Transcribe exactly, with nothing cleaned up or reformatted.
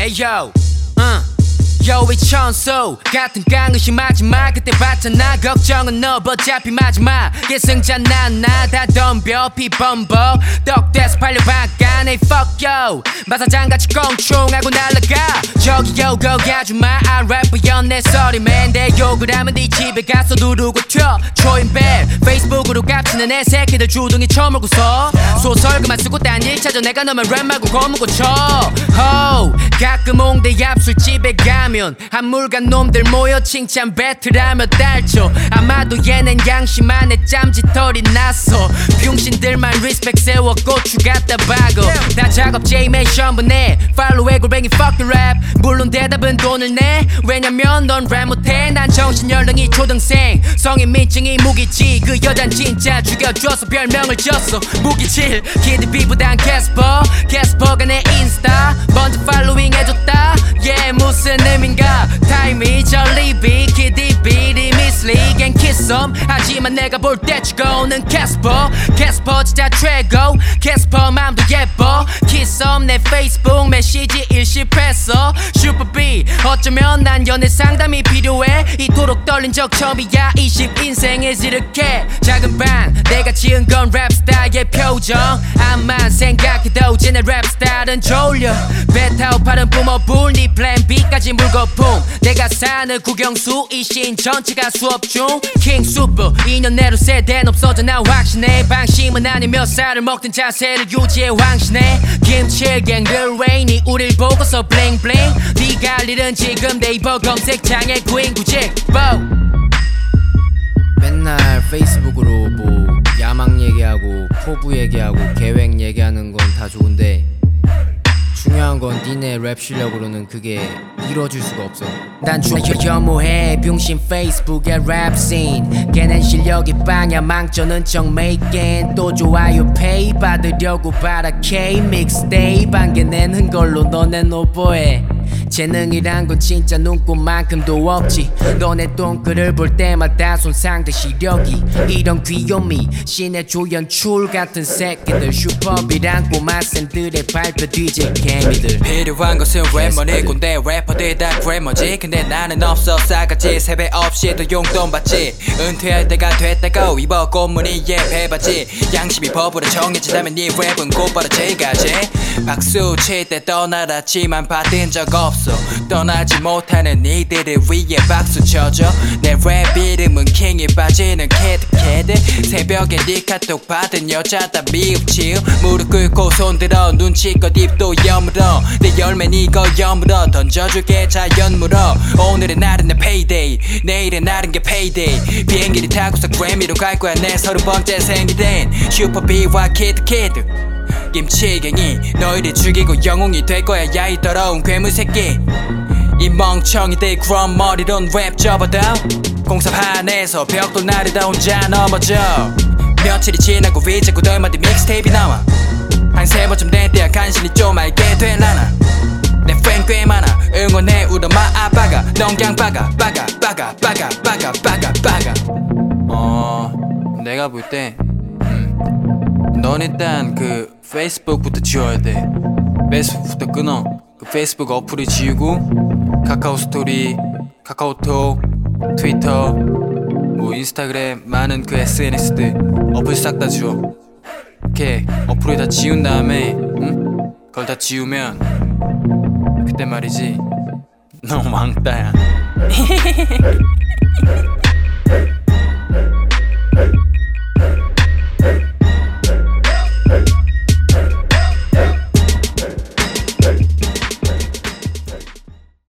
Ayo, uh. Yo, 이 천소 같은 깡 의심하지 마. 그때 봤잖아. 걱정은 너 어차피 마지막 계승자 난나 다 덤벼 피범벅 떡대서 팔려박아. 네 fuck yo 마사장같이 꽁충하고 날라가. 저기 yo 거기 하지마. I rap 연내 썰이맨 내 욕을 하면 네 집에 가서 누르고 튀어 초인벨 페이스북으로 깝치는 애 새끼들 주둥이 쳐물고서 소설 그만 쓰고 딴 일 찾아. 내가 너만 랩 말고 고무고 쳐 ho. 가끔 홍대 앞술집에 가면 한물간 놈들 모여 칭찬 배틀하며 딸쳐. 아마도 얘넨 양심 안에 짬짓털이 났어. 병신들만 리스펙 세워 고추 갖다 박어. 다 작업 제이메이션 보내 팔로우에 골뱅이 fuck the rap. 물론 대답은 돈을 내. 왜냐면 넌 랩 못해. 난 정신연령이 초등생. 성인 민증이 무기지. 그 여잔 진짜 죽여줘서 별명을 줬어 무기질. 키드비보단 캐스퍼. 캐스퍼가 내 인스타 먼저 팔로잉 해줬다. yeah 무슨 의미인가. 타임이 절리비 키디비리 미스리겐 키썸. 하지만 내가 볼 때 죽어오는 캐스퍼. 캐스퍼 진짜 최고. 캐스퍼 맘도 예뻐. 키썸 내 페이스북 메시지 일십했어. 슈퍼비 어쩌면 난 연애 상담이 필요해. 이토록 떨린 적 처음이야. 이십 인생에서 이렇게 작은 방 내가 지은 건 랩 스타일의 표정. 암만 생각해도 쟤네 랩 스타일은 졸려. 배 타고 파는 뿜어불 네 플랜 B까지 물거품. 내가 사는 국영수 이신 전체가 수업 중 킹 슈퍼. 이 년 내로 세대는 없어져 나 확신해. 방심은 아니 몇 살을 먹든 자세를 유지해 황신해. 김칠갱들 웨이니 우릴 보고서 블링블링. 네가 할 일은 지금 네이버 검색창에 구인구직 맨날 페이스북으로 뭐 야망 얘기하고 포부 얘기하고 계획 얘기하는 건 다 좋은데 중요한 건 니네 랩 실력으로는 그게 이루어질 수가 없어. 난 주저무해 병신 페이스북의 랩씬. 걔넨 실력이 빵야 망쳐는 척 메이겐. 또 좋아요 페이 받으려고 받아 K 믹스테이프 안개 내는 걸로 너네 노보해. 재능이란 건 진짜 눈꽃만큼도 없지. 너네 똥글을 볼 때마다 손상된 시력이. 이런 귀요미 신의 조연출 같은 새끼들. 슈퍼비란 꼬마 쌤들의 발표 디제이 개미들. 필요한 것은 랩머니고 내 래퍼들 다 그래머지. 근데 나는 없어 싸가지. 세배 없이도 용돈 받지. 은퇴할 때가 됐다고 입어 꽃무늬 예배받지. 양심이 법으로 정해진다면 네 랩은 곧바로 제가지. 박수 칠 때 떠나랐지만 받은 적 없어. 떠나지 못하는 이들을 위해 박수 쳐줘. 내 랩 이름은 킹이 빠지는 캐드캐드. 새벽에 네 카톡 받은 여자 다 미흡지. 무릎 꿇고 손들어 눈치껏 입도 여물어. 내 열매는 이거 여물어 던져줄게 자연 물어. 오늘은 날은 내 페이데이 내일은 날은 게 페이데이. 비행기를 타고서 그래미로 갈 거야 내 서른 번째 생일엔. 슈퍼비와 키드키드 김치갱이 너희를 죽이고 영웅이 될 거야 야 이 더러운 괴물 새끼. 이 멍청이들 그런 머리론 랩 접어다. 공사판에서 벽돌 나르다 혼자 넘어져. 며칠이 지나고 이제 곧 얼마뒤 믹스테이프 나와. 한 세 번쯤 될 때야 간신히 좀 알게 될라나. 내 팬 꽤 많아 응원해 울어마 아빠가. 넌 그냥 빠가 빠가 빠가 빠가 빠가 빠가 빠가. 어 내가 볼 때 음, 넌 일단 그 페이스북부터 지워야 돼. 페이스북부터 끊어. 그 페이스북 어플을 지우고 카카오 스토리, 카카오톡, 트위터, 뭐 인스타그램 많은 그 에스엔에스들 어플 싹 다 지워. 이렇게 어플을 다 지운 다음에 응? 그걸 다 지우면 그때 말이지 너 왕따야.